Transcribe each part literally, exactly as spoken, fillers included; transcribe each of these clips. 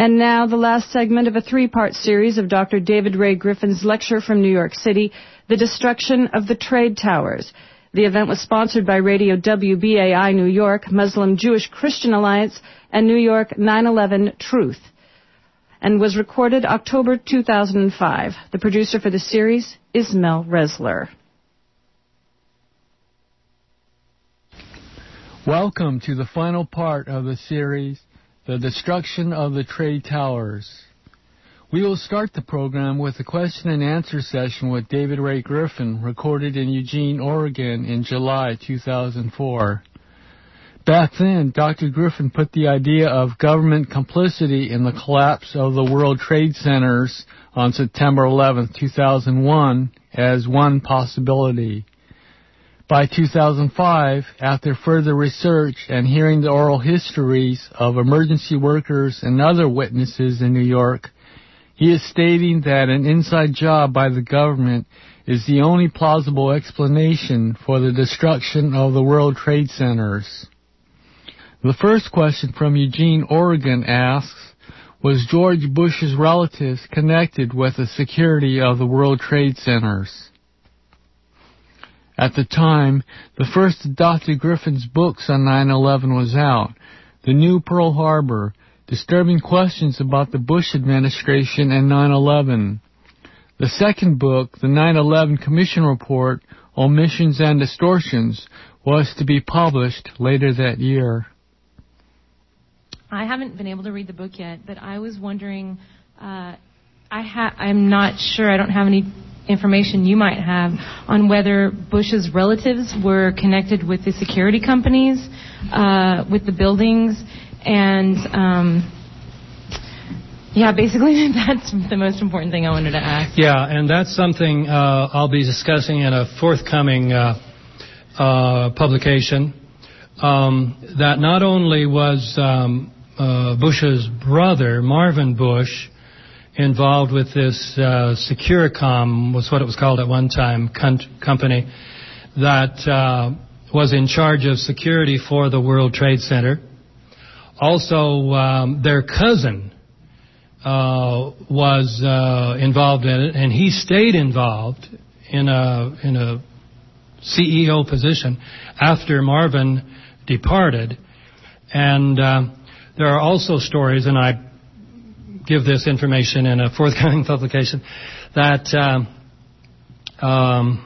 And now the last segment of a three-part series of Doctor David Ray Griffin's lecture from New York City, The Destruction of the Trade Towers. The event was sponsored by Radio W B A I New York, Muslim Jewish Christian Alliance, and New York nine eleven Truth, and was recorded October two thousand five. The producer for the series is Mel Resler. Welcome to the final part of the series, The Destruction of the Trade Towers. We will start the program with a question and answer session with David Ray Griffin, recorded in Eugene, Oregon in July two thousand four. Back then, Doctor Griffin put the idea of government complicity in the collapse of the World Trade Centers on September eleventh, two thousand one as one possibility. By two thousand five, after further research and hearing the oral histories of emergency workers and other witnesses in New York, he is stating that an inside job by the government is the only plausible explanation for the destruction of the World Trade Centers. The first question from Eugene, Oregon asks, was George Bush's relatives connected with the security of the World Trade Centers? At the time, the first of Doctor Griffin's books on nine eleven was out, The New Pearl Harbor, Disturbing Questions About the Bush Administration and nine eleven. The second book, The nine eleven Commission Report, Omissions and Distortions, was to be published later that year. I haven't been able to read the book yet, but I was wondering, uh, I ha- I'm not sure, I don't have any information you might have on whether Bush's relatives were connected with the security companies, uh, with the buildings, and um, yeah, basically that's the most important thing I wanted to ask. Yeah, and that's something uh, I'll be discussing in a forthcoming uh, uh, publication. Um, that not only was um, uh, Bush's brother, Marvin Bush, involved with this uh, Securicom, was what it was called at one time, con- company that uh, was in charge of security for the World Trade Center. Also, um, their cousin uh, was uh, involved in it, and he stayed involved in a in a C E O position after Marvin departed. And uh, there are also stories, and I give this information in a forthcoming publication, that um, um,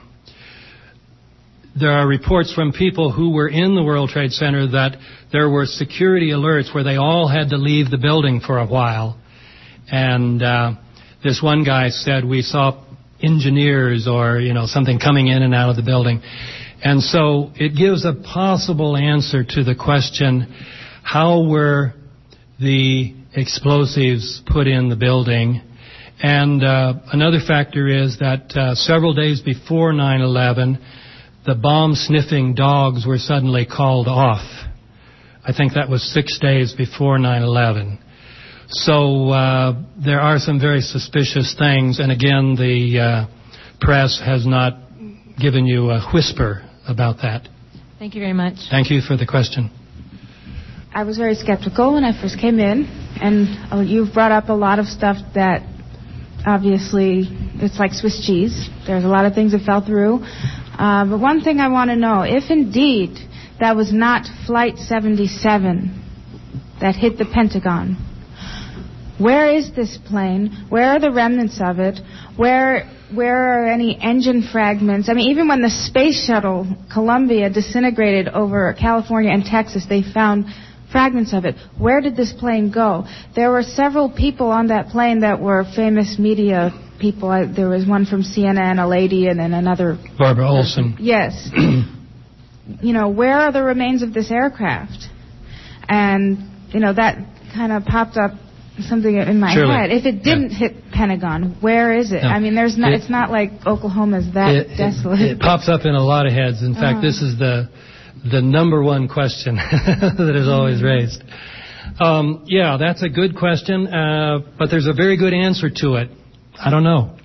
there are reports from people who were in the World Trade Center that there were security alerts where they all had to leave the building for a while. And uh, this one guy said, we saw engineers or, you know, something coming in and out of the building. And so it gives a possible answer to the question, how were the explosives put in the building? And uh, another factor is that uh, several days before nine eleven, the bomb-sniffing dogs were suddenly called off. I think that was six days before nine eleven. So uh, there are some very suspicious things, and again, the uh, press has not given you a whisper about that. Thank you very much. Thank you for the question. I was very skeptical when I first came in, and uh, you've brought up a lot of stuff that obviously it's like Swiss cheese. There's a lot of things that fell through. Uh, but one thing I want to know, if indeed that was not Flight seventy-seven that hit the Pentagon, where is this plane? Where are the remnants of it? Where where are any engine fragments? I mean, even when the space shuttle Columbia disintegrated over California and Texas, they found fragments of it. Where did this plane go? There were several people on that plane that were famous media people. I, there was one from C N N, a lady, and then another... Barbara Olson. Yes. You know, where are the remains of this aircraft? And, you know, that kind of popped up something in my Surely. head. If it didn't yeah. hit Pentagon, where is it? No. I mean, there's not. It, it's not like Oklahoma's that it, desolate. It, it pops up in a lot of heads. In fact, uh-huh. this is the the number one question that is always raised. Um, yeah, that's a good question, uh, but there's a very good answer to it. I don't know.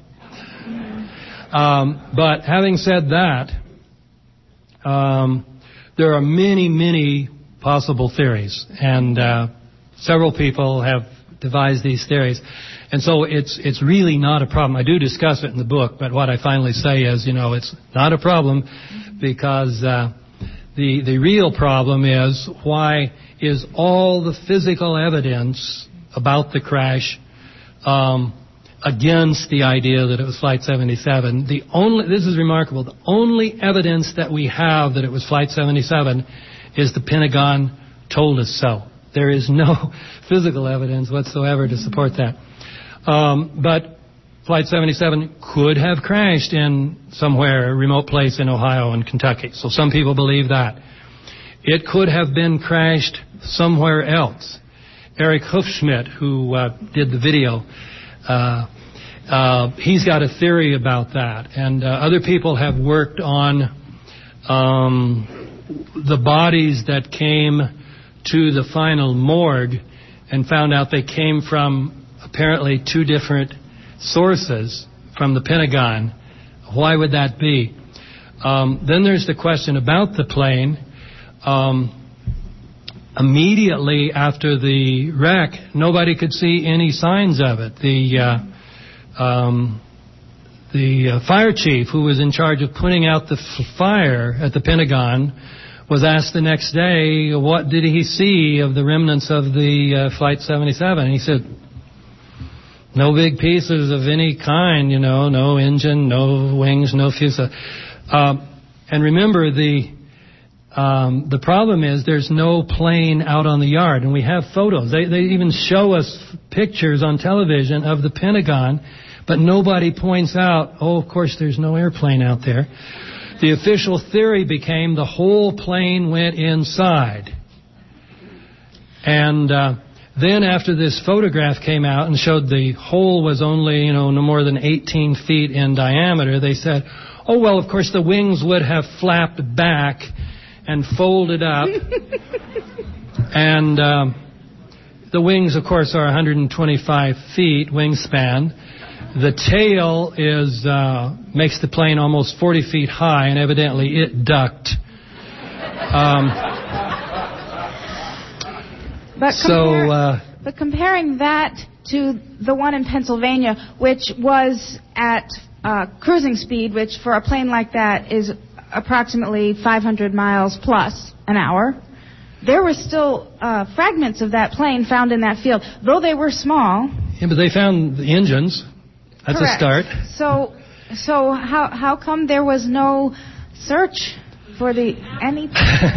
Um, but having said that, um, there are many, many possible theories, and uh, several people have devised these theories. And so it's it's really not a problem. I do discuss it in the book, but what I finally say is, you know, it's not a problem because uh, the the real problem is why is all the physical evidence about the crash um, against the idea that it was Flight seventy-seven. The only this is remarkable. The only evidence that we have that it was Flight seventy-seven is the Pentagon told us so. There is no physical evidence whatsoever to support that. Um, but Flight seventy-seven could have crashed in somewhere, a remote place in Ohio and Kentucky. So some people believe that. It could have been crashed somewhere else. Eric Hufschmidt, who uh, did the video, uh, uh, he's got a theory about that. And uh, other people have worked on um, the bodies that came to the final morgue and found out they came from apparently two different sources from the Pentagon. Why would that be? Um, then there's the question about the plane. Um, immediately after the wreck, nobody could see any signs of it. The uh, um, the uh, fire chief, who was in charge of putting out the f- fire at the Pentagon, was asked the next day, what did he see of the remnants of the uh, Flight seventy-seven? And he said, no big pieces of any kind, you know, no engine, no wings, no fuselage. Um, and remember, the um, the problem is there's no plane out on the yard, and we have photos. They, they even show us pictures on television of the Pentagon, but nobody points out, oh, of course, there's no airplane out there. The official theory became the whole plane went inside. And uh, then after this photograph came out and showed the hole was only, you know, no more than eighteen feet in diameter, they said, oh, well, of course, the wings would have flapped back and folded up. And um, the wings, of course, are one hundred twenty-five feet wingspan. The tail is uh, makes the plane almost forty feet high, and evidently it ducked. Um, but, so, compare, uh, but comparing that to the one in Pennsylvania, which was at uh, cruising speed, which for a plane like that is approximately five hundred miles plus an hour, there were still uh, fragments of that plane found in that field, though they were small. Yeah, but they found the engines. That's Correct. a start. So, so how how come there was no search for the any?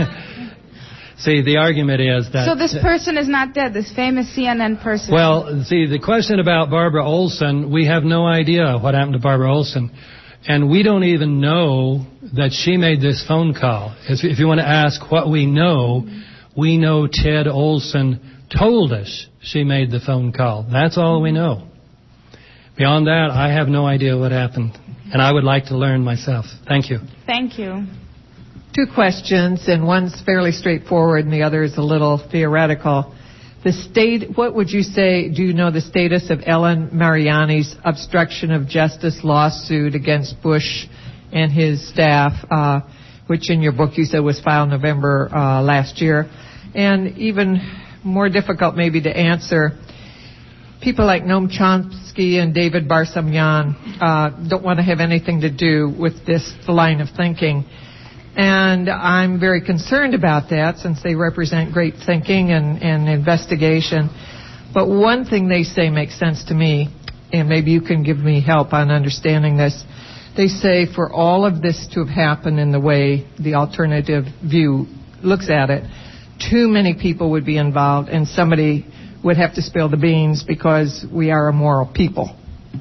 See, the argument is that... So this person is not dead, this famous C N N person. Well, see, the question about Barbara Olson, we have no idea what happened to Barbara Olson. And we don't even know that she made this phone call. If you want to ask what we know, we know Ted Olson told us she made the phone call. That's all we know. Beyond that, I have no idea what happened, and I would like to learn myself. Thank you. Thank you. Two questions, and one's fairly straightforward, and the other is a little theoretical. The state, what would you say, do you know the status of Ellen Mariani's obstruction of justice lawsuit against Bush and his staff, uh, which in your book you said was filed November uh, last year? And even more difficult maybe to answer, people like Noam Chomsky and David Barsamian uh, don't want to have anything to do with this line of thinking. And I'm very concerned about that since they represent great thinking and, and investigation. But one thing they say makes sense to me, and maybe you can give me help on understanding this. They say for all of this to have happened in the way the alternative view looks at it, too many people would be involved and somebody would have to spill the beans because we are a moral people.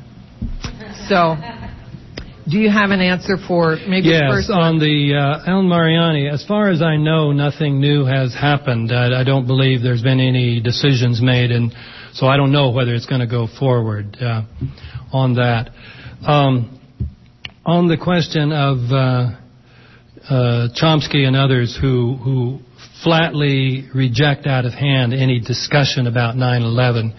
So, do you have an answer for maybe yes, the first one? on the uh, Ellen Mariani, as far as I know, nothing new has happened. I, I don't believe there's been any decisions made, and so I don't know whether it's going to go forward uh, on that. Um, on the question of uh, uh, Chomsky and others who who flatly reject out of hand any discussion about nine eleven,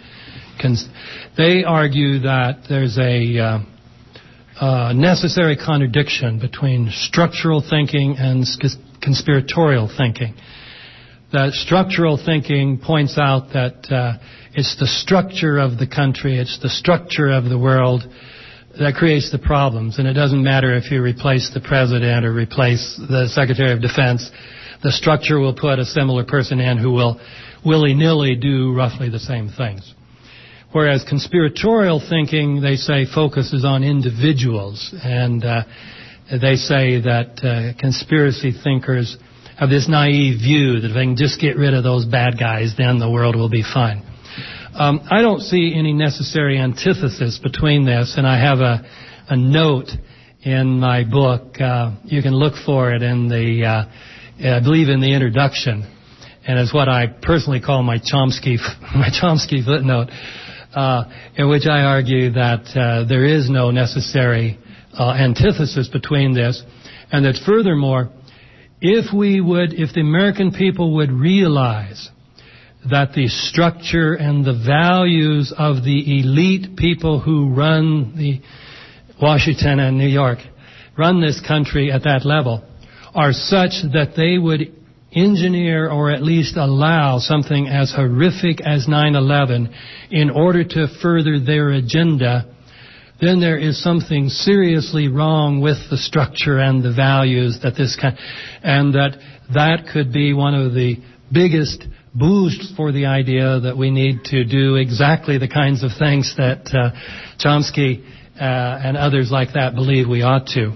they argue that there's a uh, uh, necessary contradiction between structural thinking and conspiratorial thinking. that structural thinking points out that uh, it's the structure of the country, it's the structure of the world that creates the problems. And it doesn't matter if you replace the president or replace the Secretary of Defense. The structure will put a similar person in who will willy-nilly do roughly the same things. Whereas conspiratorial thinking, they say, focuses on individuals. And uh, they say that uh, conspiracy thinkers have this naive view that if they can just get rid of those bad guys, then the world will be fine. Um, I don't see any necessary antithesis between this, and I have a, a note in my book. Uh, you can look for it in the, uh, I believe in the introduction, and it's what I personally call my Chomsky, my Chomsky footnote, uh, in which I argue that uh, there is no necessary uh, antithesis between this, and that furthermore, if we would, if the American people would realize that the structure and the values of the elite people who run the Washington and New York, run this country at that level, are such that they would engineer or at least allow something as horrific as nine eleven in order to further their agenda, then there is something seriously wrong with the structure and the values that this kind, and that that could be one of the biggest boosts for the idea that we need to do exactly the kinds of things that uh, Chomsky uh, and others like that believe we ought to.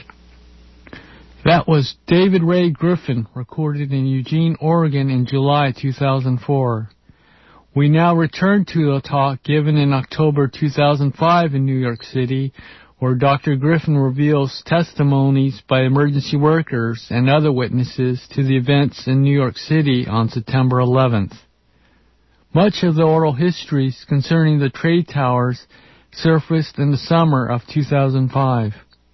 That was David Ray Griffin, recorded in Eugene, Oregon in July two thousand four. We now return to a talk given in October two thousand five in New York City, where Doctor Griffin reveals testimonies by emergency workers and other witnesses to the events in New York City on September eleventh. Much of the oral histories concerning the trade towers surfaced in the summer of two thousand five.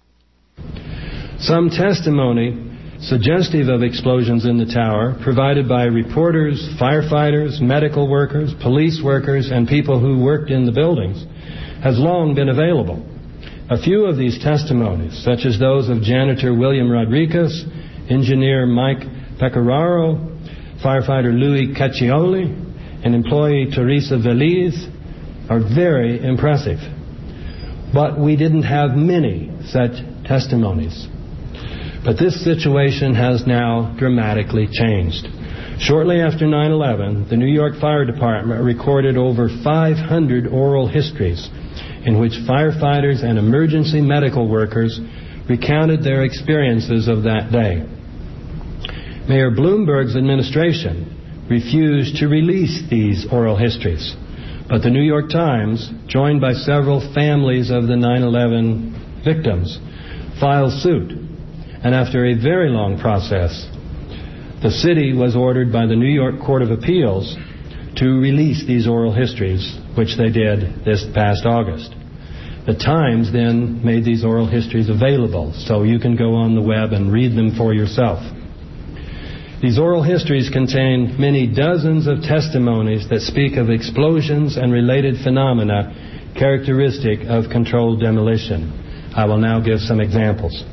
Some testimony suggestive of explosions in the tower, provided by reporters, firefighters, medical workers, police workers, and people who worked in the buildings, has long been available. A few of these testimonies, such as those of janitor William Rodriguez, engineer Mike Pecoraro, firefighter Louis Caccioli, and employee Teresa Veliz, are very impressive. But we didn't have many such testimonies. But this situation has now dramatically changed. Shortly after nine eleven, the New York Fire Department recorded over five hundred oral histories in which firefighters and emergency medical workers recounted their experiences of that day. Mayor Bloomberg's administration refused to release these oral histories, but the New York Times, joined by several families of the nine eleven victims, filed suit. And after a very long process, the city was ordered by the New York Court of Appeals to release these oral histories, which they did this past August. The Times then made these oral histories available, so you can go on the web and read them for yourself. These oral histories contain many dozens of testimonies that speak of explosions and related phenomena characteristic of controlled demolition. I will now give some examples.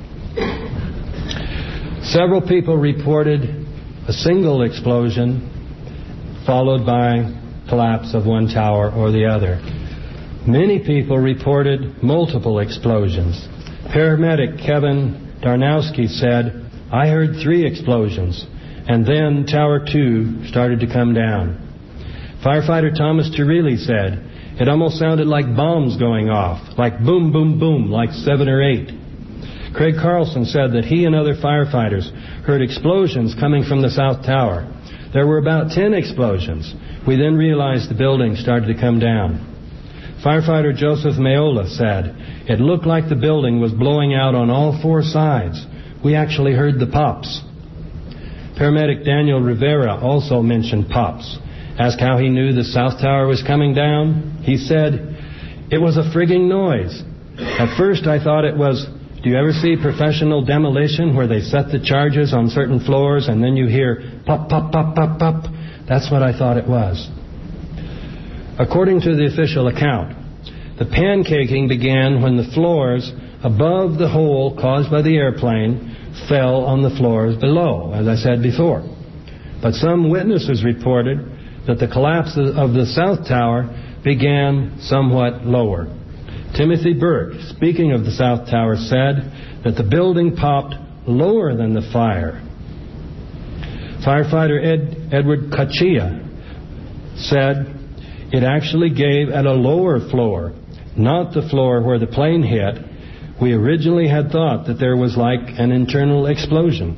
Several people reported a single explosion followed by collapse of one tower or the other. Many people reported multiple explosions. Paramedic Kevin Darnowski said, "I heard three explosions, and then Tower two started to come down." Firefighter Thomas Turilli said, "It almost sounded like bombs going off, like boom, boom, boom, like seven or eight." Craig Carlson said that he and other firefighters heard explosions coming from the South Tower. There were about ten explosions. We then realized the building started to come down. Firefighter Joseph Mayola said, "It looked like the building was blowing out on all four sides. We actually heard the pops." Paramedic Daniel Rivera also mentioned pops. Asked how he knew the South Tower was coming down, he said, "It was a frigging noise. At first I thought it was, do you ever see professional demolition where they set the charges on certain floors and then you hear pop, pop, pop, pop, pop? That's what I thought it was." According to the official account, the pancaking began when the floors above the hole caused by the airplane fell on the floors below, as I said before. But some witnesses reported that the collapse of the South Tower began somewhat lower. Timothy Burke, speaking of the South Tower, said that the building popped lower than the fire. Firefighter Ed, Edward Kachia said it actually gave at a lower floor, not the floor where the plane hit. We originally had thought that there was like an internal explosion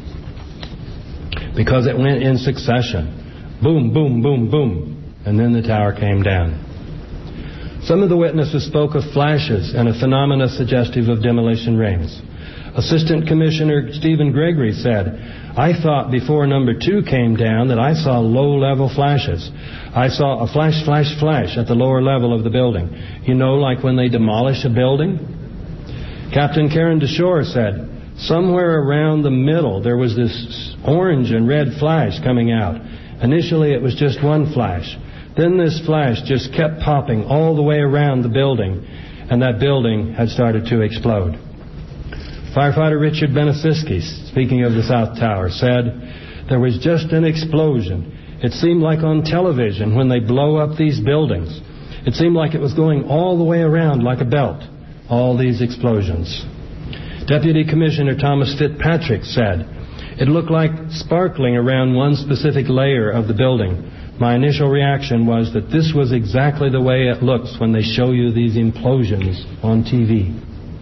because it went in succession. Boom, boom, boom, boom. And then the tower came down. Some of the witnesses spoke of flashes and a phenomena suggestive of demolition rings. Assistant Commissioner Stephen Gregory said, I thought before number two came down that I saw low-level flashes. I saw a flash, flash, flash at the lower level of the building. You know, like when they demolish a building? Captain Karen DeShore said, somewhere around the middle there was this orange and red flash coming out. Initially it was just one flash. Then this flash just kept popping all the way around the building, and that building had started to explode. Firefighter Richard Benasiski, speaking of the South Tower, said, there was just an explosion. It seemed like on television when they blow up these buildings. It seemed like it was going all the way around like a belt, all these explosions. Deputy Commissioner Thomas Fitzpatrick said, it looked like sparkling around one specific layer of the building. My initial reaction was that this was exactly the way it looks when they show you these implosions on T V.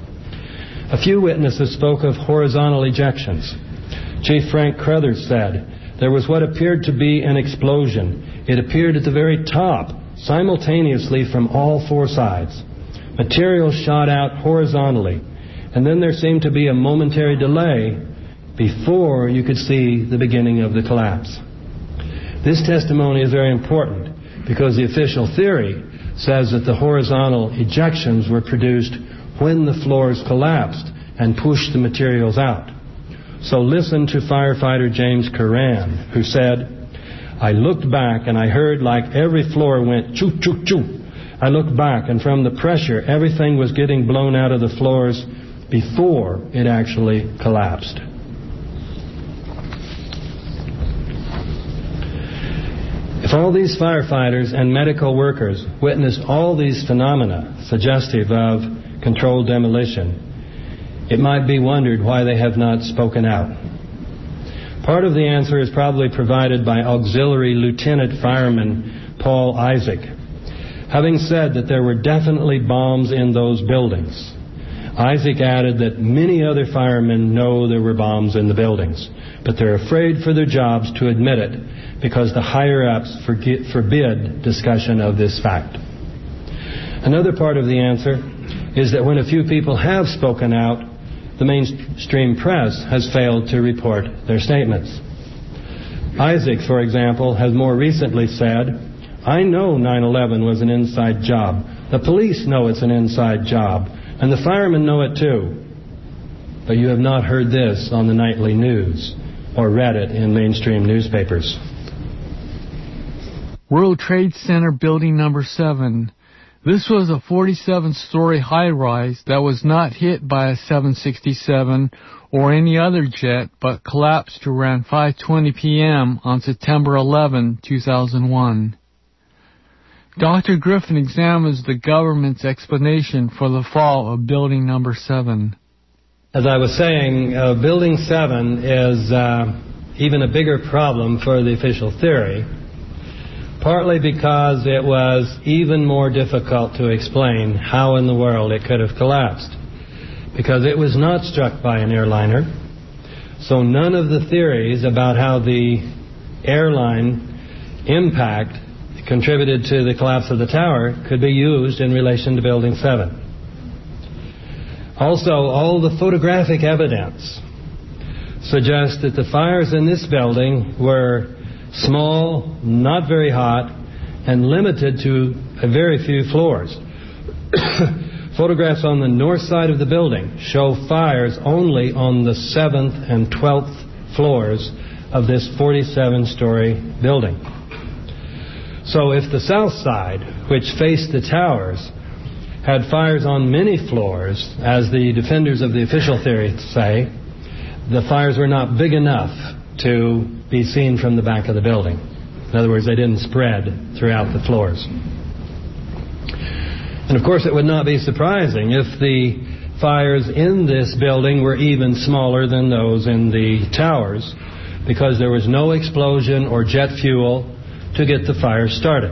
A few witnesses spoke of horizontal ejections. Chief Frank Crothers said, there was what appeared to be an explosion. It appeared at the very top, simultaneously from all four sides. Material shot out horizontally, and then there seemed to be a momentary delay before you could see the beginning of the collapse. This testimony is very important because the official theory says that the horizontal ejections were produced when the floors collapsed and pushed the materials out. So listen to firefighter James Curran, who said, I looked back and I heard like every floor went choo, choo, choo. I looked back and from the pressure, everything was getting blown out of the floors before it actually collapsed. If all these firefighters and medical workers witnessed all these phenomena suggestive of controlled demolition, it might be wondered why they have not spoken out. Part of the answer is probably provided by Auxiliary Lieutenant Fireman Paul Isaac, having said that there were definitely bombs in those buildings. Isaac added that many other firemen know there were bombs in the buildings, but they're afraid for their jobs to admit it because the higher-ups forbid discussion of this fact. Another part of the answer is that when a few people have spoken out, the mainstream press has failed to report their statements. Isaac, for example, has more recently said, I know nine eleven was an inside job. The police know it's an inside job. And the firemen know it too. But you have not heard this on the nightly news or read it in mainstream newspapers. World Trade Center Building Number seven. This was a forty-seven story high-rise that was not hit by a seven sixty-seven or any other jet, but collapsed around five twenty p.m. on September eleventh, two thousand one. Doctor Griffin examines the government's explanation for the fall of Building Number seven. As I was saying, uh, Building seven is uh, even a bigger problem for the official theory, partly because it was even more difficult to explain how in the world it could have collapsed, because it was not struck by an airliner. So none of the theories about how the airline impact contributed to the collapse of the tower could be used in relation to Building seven. Also, all the photographic evidence suggests that the fires in this building were small, not very hot, and limited to a very few floors. Photographs on the north side of the building show fires only on the seventh and twelfth floors of this forty-seven story building. So if the south side, which faced the towers, had fires on many floors, as the defenders of the official theory say, the fires were not big enough to be seen from the back of the building. In other words, they didn't spread throughout the floors. And of course, it would not be surprising if the fires in this building were even smaller than those in the towers, because there was no explosion or jet fuel to get the fire started.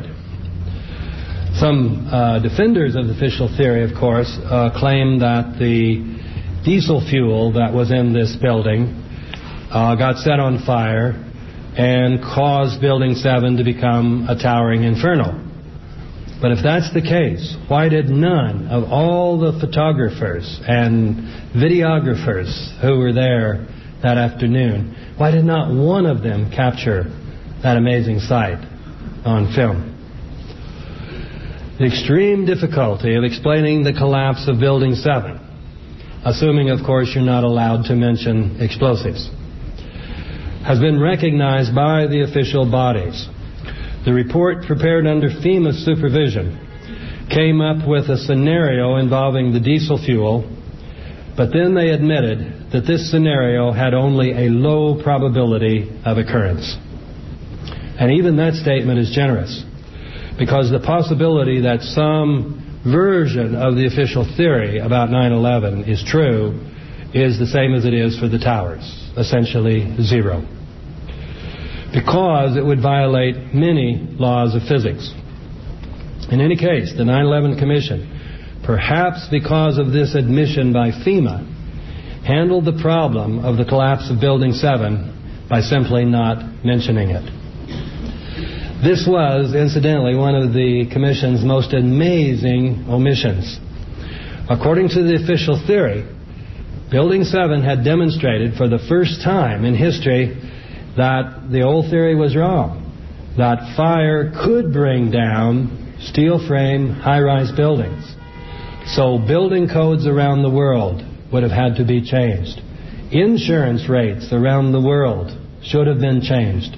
Some uh, defenders of the official theory, of course, uh, claim that the diesel fuel that was in this building uh, got set on fire and caused Building seven to become a towering inferno. But if that's the case, why did none of all the photographers and videographers who were there that afternoon, why did not one of them capture that amazing sight on film? The extreme difficulty of explaining the collapse of Building seven, assuming, of course, you're not allowed to mention explosives, has been recognized by the official bodies. The report prepared under FEMA's supervision came up with a scenario involving the diesel fuel, but then they admitted that this scenario had only a low probability of occurrence. And even that statement is generous, because the possibility that some version of the official theory about nine eleven is true is the same as it is for the towers, essentially zero, because it would violate many laws of physics. In any case, the nine eleven Commission, perhaps because of this admission by FEMA, handled the problem of the collapse of Building seven by simply not mentioning it. This was, incidentally, one of the Commission's most amazing omissions. According to the official theory, Building seven had demonstrated for the first time in history that the old theory was wrong, that fire could bring down steel frame high-rise buildings. So building codes around the world would have had to be changed. Insurance rates around the world should have been changed.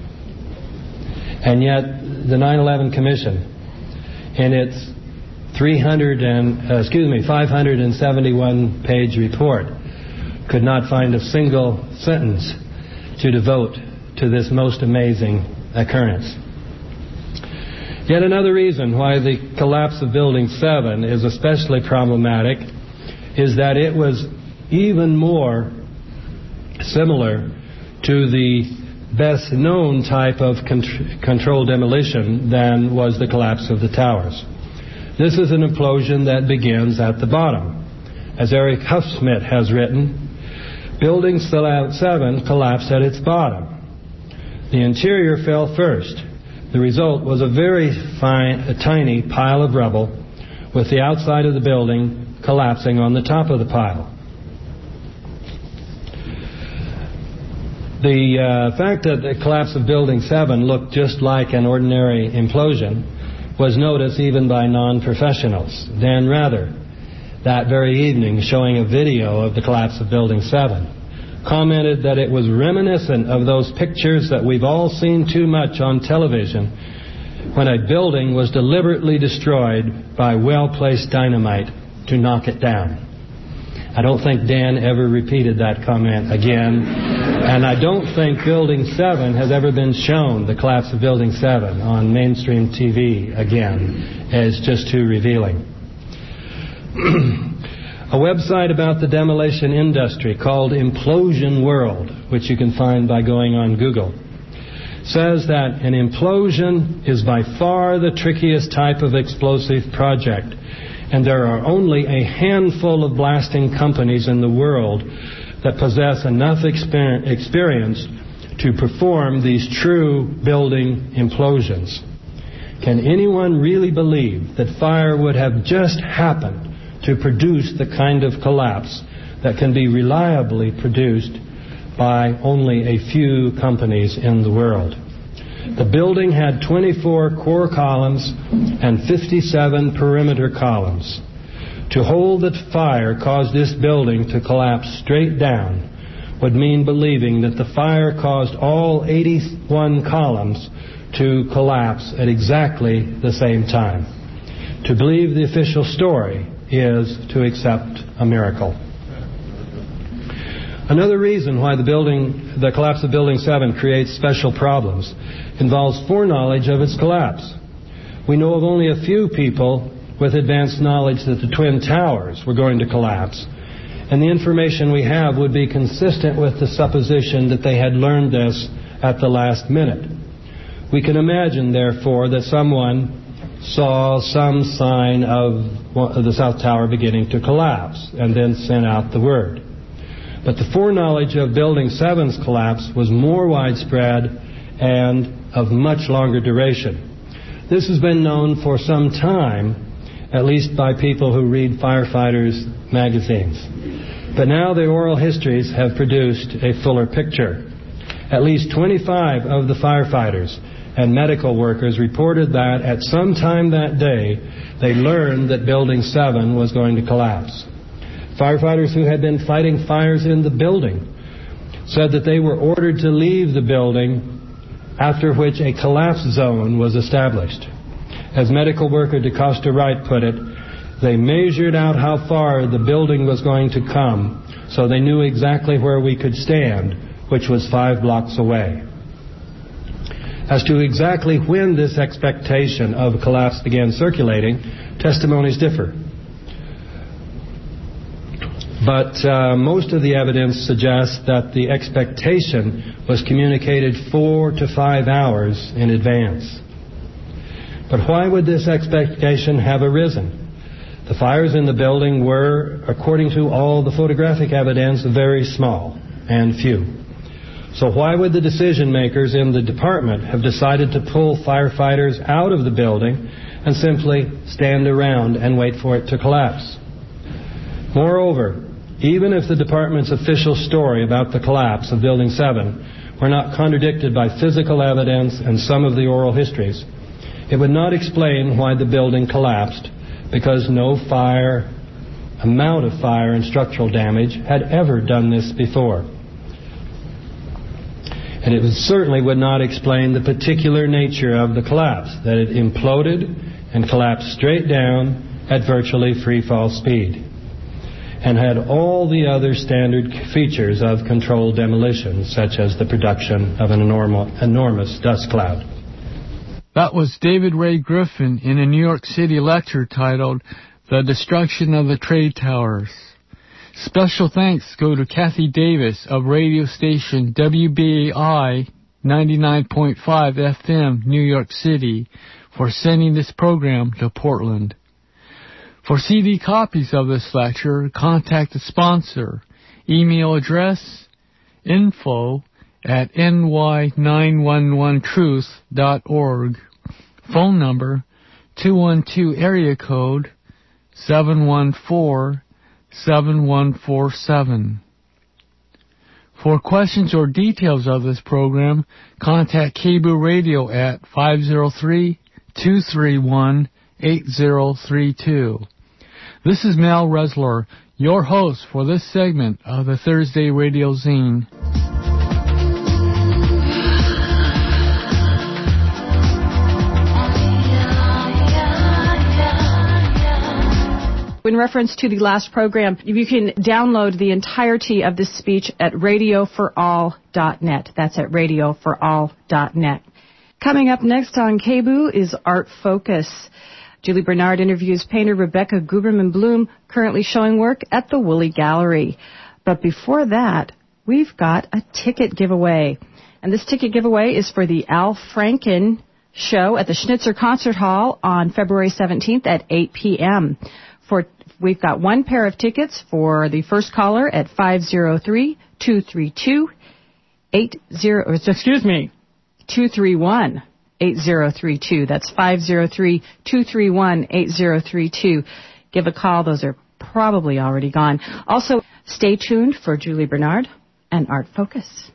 And yet the nine eleven Commission, in its three hundred and uh, excuse me five hundred seventy-one page report, could not find a single sentence to devote to this most amazing occurrence. Yet another reason why the collapse of Building seven is especially problematic is that it was even more similar to the best known type of contr- controlled demolition than was the collapse of the towers. This is an implosion that begins at the bottom. As Eric Huffsmith has written, Building seven collapsed at its bottom. The interior fell first. The result was a very fine, a tiny pile of rubble, with the outside of the building collapsing on the top of the pile. The uh, fact that the collapse of Building seven looked just like an ordinary implosion was noticed even by non-professionals. Dan Rather, that very evening, showing a video of the collapse of Building seven, commented that it was reminiscent of those pictures that we've all seen too much on television when a building was deliberately destroyed by well-placed dynamite to knock it down. I don't think Dan ever repeated that comment again, and I don't think Building seven has ever been shown, the collapse of Building seven, on mainstream T V again. It's just too revealing. A website about the demolition industry called Implosion World, which you can find by going on Google, says that an implosion is by far the trickiest type of explosive project, and there are only a handful of blasting companies in the world that possess enough exper- experience to perform these true building implosions. Can anyone really believe that fire would have just happened to produce the kind of collapse that can be reliably produced by only a few companies in the world? The building had twenty-four core columns and fifty-seven perimeter columns. To hold that fire caused this building to collapse straight down would mean believing that the fire caused all eighty-one columns to collapse at exactly the same time. To believe the official story is to accept a miracle. Another reason why the building, the collapse of Building seven creates special problems involves foreknowledge of its collapse. We know of only a few people with advanced knowledge that the Twin Towers were going to collapse, and the information we have would be consistent with the supposition that they had learned this at the last minute. We can imagine, therefore, that someone saw some sign of the South Tower beginning to collapse and then sent out the word. But the foreknowledge of Building seven's collapse was more widespread and of much longer duration. This has been known for some time, at least by people who read firefighters' magazines. But now the oral histories have produced a fuller picture. At least twenty-five of the firefighters and medical workers reported that at some time that day they learned that Building seven was going to collapse. Firefighters who had been fighting fires in the building said that they were ordered to leave the building, after which a collapse zone was established. As medical worker DeCosta Wright put it, they measured out how far the building was going to come, so they knew exactly where we could stand, which was five blocks away. As to exactly when this expectation of collapse began circulating, testimonies differ. But uh, most of the evidence suggests that the expectation was communicated four to five hours in advance. But why would this expectation have arisen? The fires in the building were, according to all the photographic evidence, very small and few. So why would the decision makers in the department have decided to pull firefighters out of the building and simply stand around and wait for it to collapse? Moreover, even if the department's official story about the collapse of Building seven were not contradicted by physical evidence and some of the oral histories, it would not explain why the building collapsed, because no fire, amount of fire and structural damage had ever done this before. And it certainly would not explain the particular nature of the collapse, that it imploded and collapsed straight down at virtually free fall speed, and had all the other standard features of controlled demolition, such as the production of an enormous, enormous dust cloud. That was David Ray Griffin in a New York City lecture titled The Destruction of the Trade Towers. Special thanks go to Kathy Davis of radio station W B A I ninety-nine point five F M, New York City, for sending this program to Portland. For C D copies of this lecture, contact the sponsor. Email address info at n y nine one one truth dot org. Phone number two one two area code seven one four seven one four seven. For questions or details of this program, contact K B O O Radio at five oh three, two three one, eight oh three two. This is Mal Resler, your host for this segment of the Thursday Radio Zine. In reference to the last program, you can download the entirety of this speech at radio for all dot net. That's at radio for all dot net. Coming up next on K B O O is Art Focus. Julie Bernard interviews painter Rebecca Guberman Bloom, currently showing work at the Woolley Gallery. But before that, we've got a ticket giveaway. And this ticket giveaway is for the Al Franken show at the Schnitzer Concert Hall on February seventeenth at eight p.m. For We've got one pair of tickets for the first caller at five oh three, two three two, eight oh, excuse me, two three one, eight oh three two. That's five oh three, two three one, eight oh three two. Give a call. Those are probably already gone. Also, stay tuned for Julie Bernard and Art Focus.